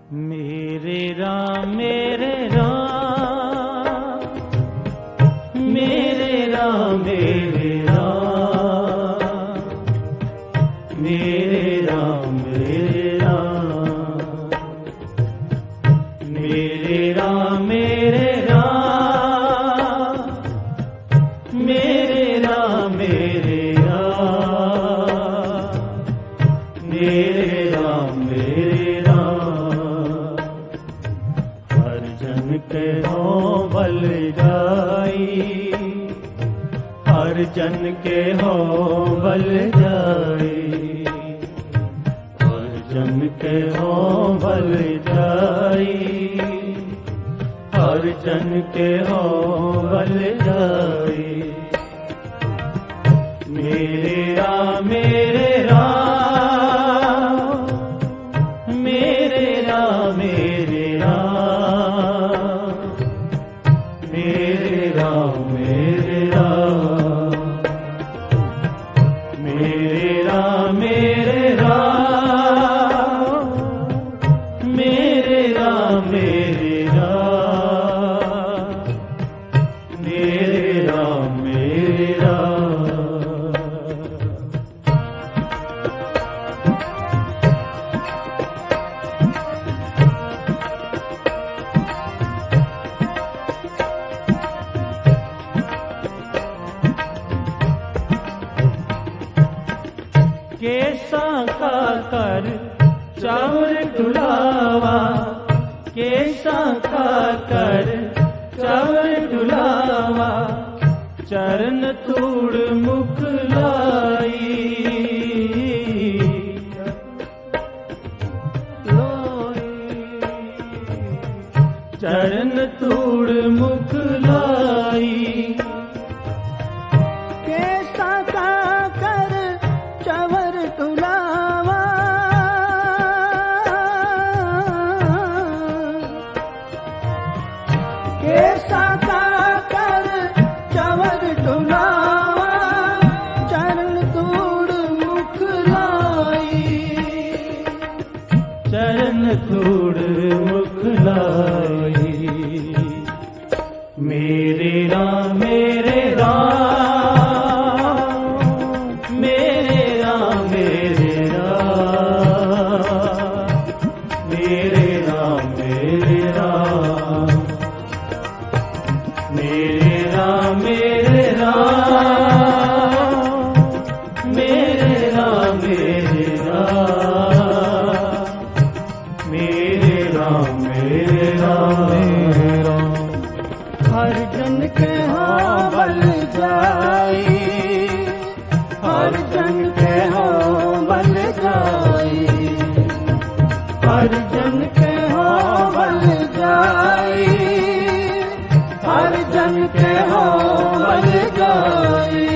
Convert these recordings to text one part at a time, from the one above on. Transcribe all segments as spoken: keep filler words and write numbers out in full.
मेरे राम मेरे राम मेरे राम मेरे राम मेरे राम मेरे राम मेरे राम मेरे राम मेरे राम मेरे राम मेरे राम मेरे राम हर जन के हो बल जाई हर जन के हो बल जाई हर जन के हो बल जाई हर जन के हो बल जाई मेरे राम मेरे राम मेरे राम मेरे राम मेरे राम मेरे राम मेरे राम मेरे राम मेरे राम मेरे राम मेरे राम मेरे राम केसा का कर चावर डुलावा केसा का कर चावर डुलावा चरण तूड़ मुख लाई चरण तूड़ मुख लाई कैसा का कर चवर तुलावा कैसा का कर चवर तुलावा चरण तूड़ मुख लाई चरण तूड़ मुख लाई मेरे राम मेरे राम मेरे राम मेरे राम मेरे राम मेरे राम मेरे राम मेरे राम मेरे राम मेरे राम मेरे राम मेरे राम हर जन के हो बल जाई हर जन के हो बल जाई हर जन के हो बल जाई हर जन के हो बल जाई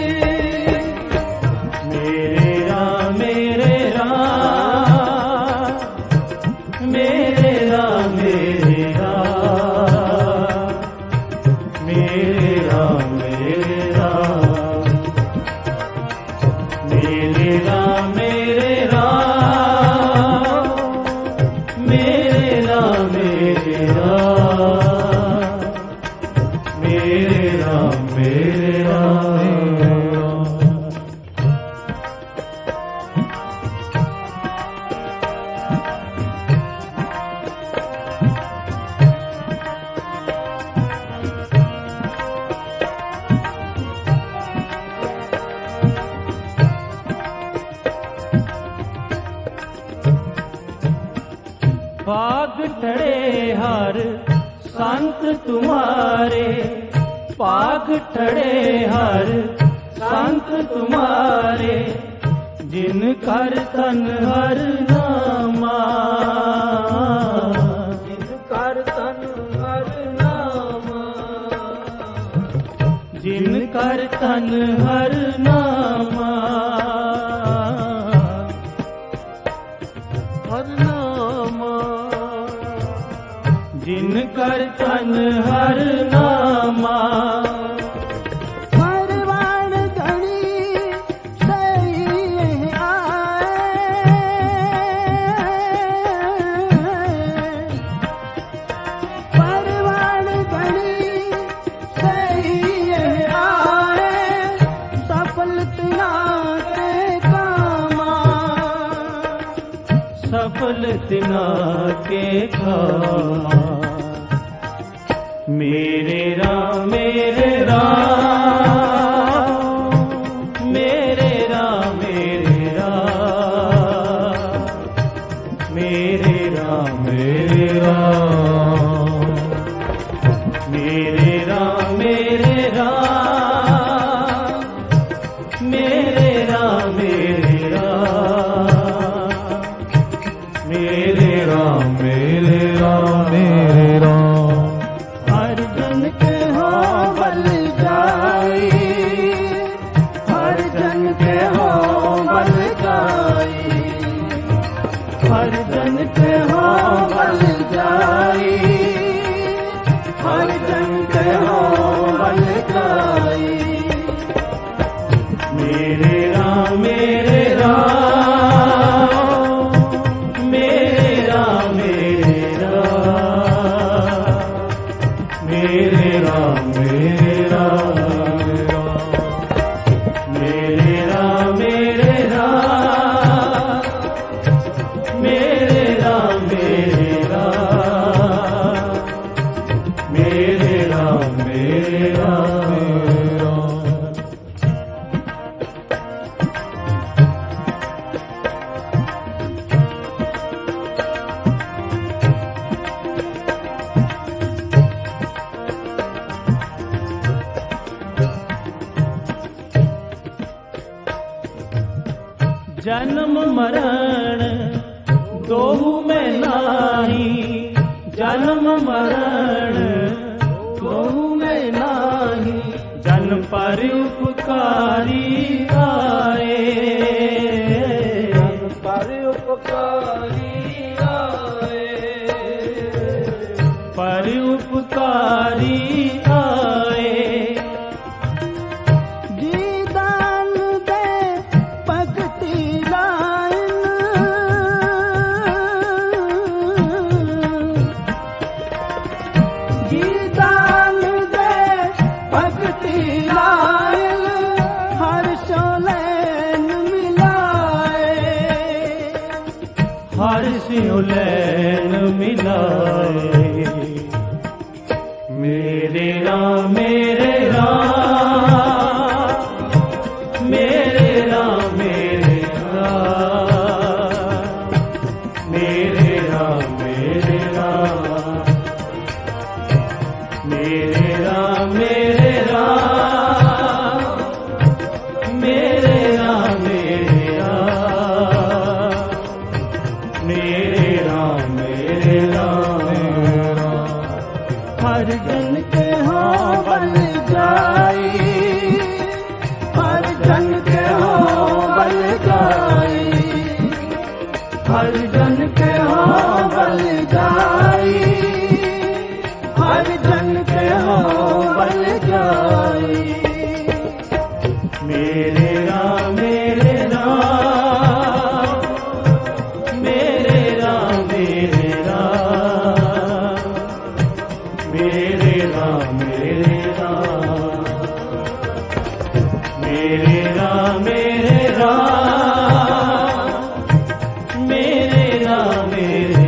मेरे राम मेरे राम मेरे राम मेरे राम मेरे राम मेरे राम मेरे राम मेरे राम मेरे राम मेरे राम मेरे राम मेरे राम पाग ठड़े हर संत तुम्हारे पाग ठड़े हर संत तुम्हारे जिन कर तन हर नामा जिन कर तन हर नामा जिन कर तन हर नामा हर नामा जिन कर तन हर नामा हर बाण धनी सही आए सफल तिना के खामा। मेरे राम मेरे राम मेरे राम मेरे राम मेरे राम मेरे राम मेरे राम मेरे राम मेरे राम मेरे राम मेरे राम मेरे राम मेरे राम। हर जन के हो बल जाई, हर जन के हो बल जाई, हर जन के हो बल जाई, हर जन के हो बल जाई। मेरे राम मेरे राम मेरे राम मेरे राम मेरे राम मेरे राम मेरे राम मेरे राम मेरे राम मेरे राम मेरे राम मेरे राम। जन्म मरण दोहु में नाही, जन्म मरण दोहु में नाही। जन पर उपकारी आए, जन पर उपकारी आए, पर उपकारी आए। हर सियोलैन मिलाए। मेरे राम मेरे राम मेरे राम मेरे राम मेरे राम मेरे राम मेरे राम मेरे राम मेरे राम मेरे राम मेरे राम मेरे राम। हर जन के हो बल जाई, हर जन के हो बल जाई, हर जन के हो बल जाई, हर जन के हो बल जाई। मेरे राम मेरे राम मेरे राम मेरे राम मेरे राम मेरे राम मेरे राम मेरे राम मेरे राम मेरे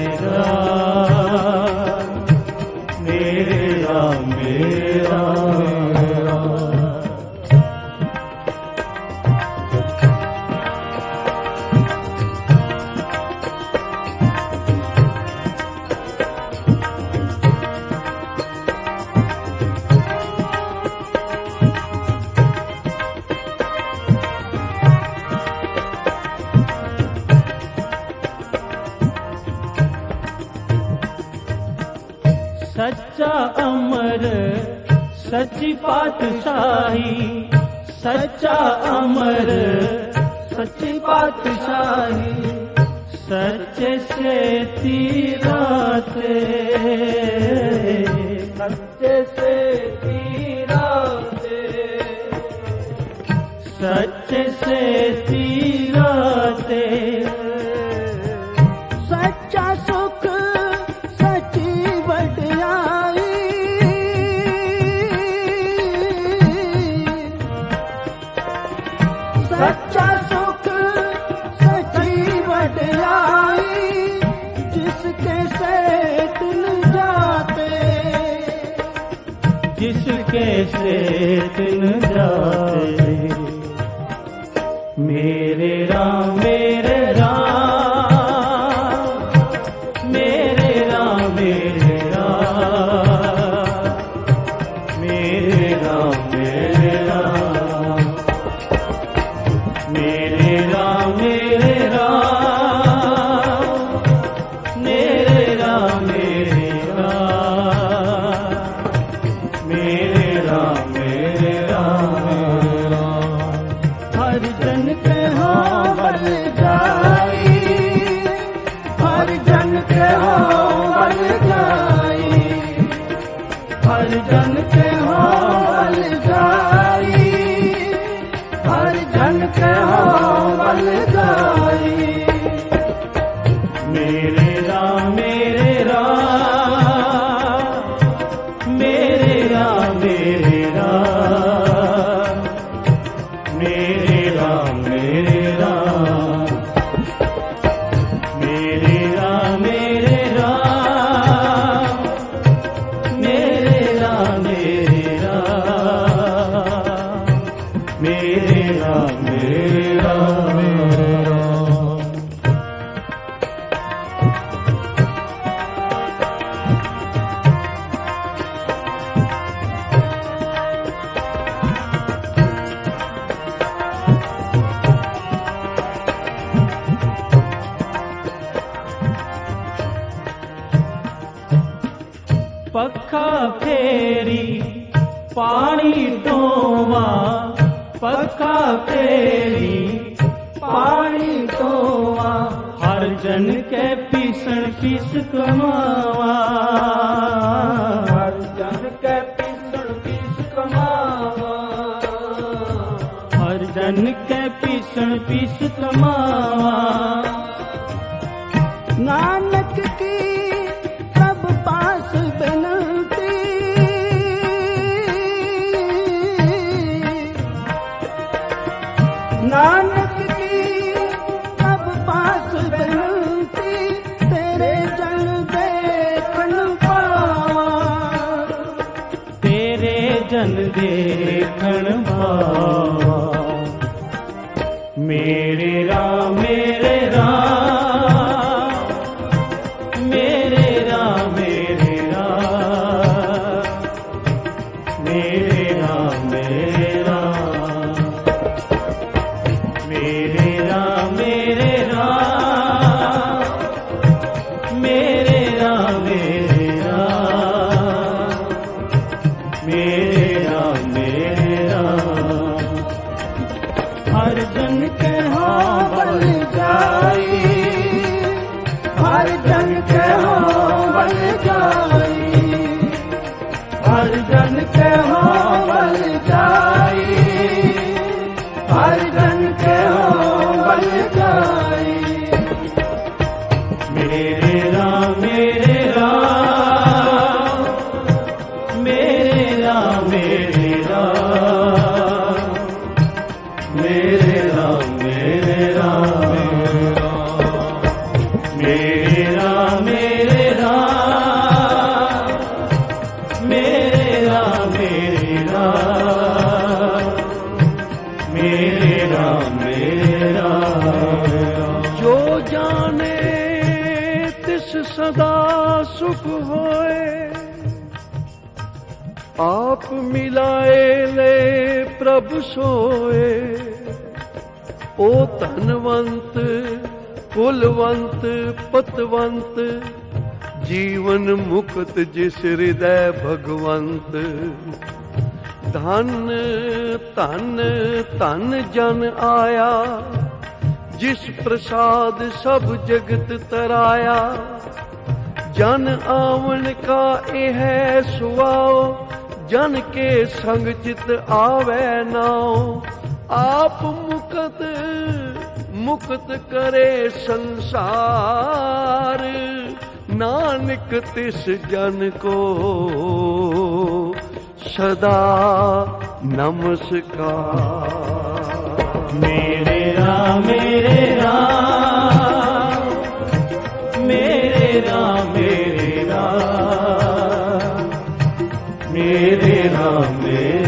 राम मेरे राम मेरे राम। सच्चा अमर सच्ची पातशाही, सच्चा अमर सच्ची पातशाही। सच्चे से तीराते, सच्चे से तीराते, सच्चे से तीराते। सच्चा सुख सच्ची वड्याई, सच्चा सुख सच्ची वड्याई। कैसे दिन जाते। मेरे राम मेरे राम मेरे राम मेरे राम मेरे राम मेरे राम मेरे राम मेरे राम मेरे राम मेरे राम मेरे राम मेरे राम। हर जन के हो बल जाई, हर जन के हो बल जाई, हर जन के हो बल जाई, हर जन के हो बल जाई। मेरे राम मेरे राम मेरे राम मेरे राम मेरे राम मेरे राम मेरे राम मेरे राम मेरे राम मेरे राम मेरे राम मेरे राम। पक्खा फेरी पानी टोवा, पक्खा फेरी पानी टोवा, हर जन के पीसण पीस कमावा, हर जन के पीसण पीस कमावा, हर जन के पीसण पीस कमावा। नानक की सब पास बिनती, नानक की सब पास बिनती, तेरे जन देखन पावा, तेरे जन देखण भावा। मेरे राम मेरे राम मेरे राम मेरे राम मेरे राम मेरे राम मेरे राम मेरे राम मेरे राम मेरे राम मेरे राम मेरे राम। हर जन के हो बल जाई, हर जन के हो बल जाई, हर जन के हो बल जाई, हर जन के हो बल जाई। मेरे राम मेरे राम मेरे राम मेरे राम मेरे राम मेरे राम मेरे राम मेरे राम मेरे राम मेरे राम मेरे राम मेरे राम। जो जाने तिस सदा सुख होए, आप मिलाए ले प्रभु सोए। ओ धनवंत कुलवंत पतवंत, जीवन मुक्त जिस हृदय भगवंत। धन धन धन जन आया, जिस प्रसाद सब जगत तराया। जन आवन का यह सुआओ, जन के संग चित आवे नाओ। आप मुक्त मुक्त करे संसार, नानक तिस जन को सदा नमस्कार। मेरे राम मेरे राम मेरे राम मेरे राम मेरे तेरे नाम में